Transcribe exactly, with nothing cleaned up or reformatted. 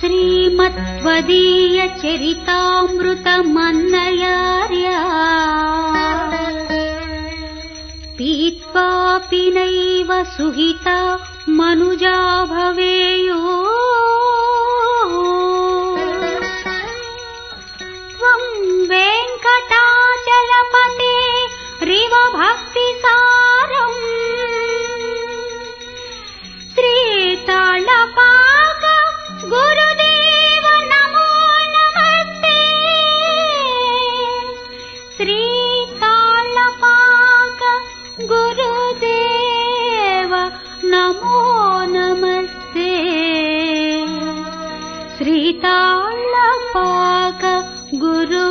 శ్రీమత్వదీయ చరితామృతమన్నయార్యా పీత్వాపి నైవ సుహితా మనుజా భవేయో త్వం వెంకటాచలపతే రివ భక్తి సారం శ్రీతాళపాక గురుదేవ నమో నమస్తే శ్రీతాళపాక గురుదేవ నమో నమస్తే శ్రీతాళపాక గురు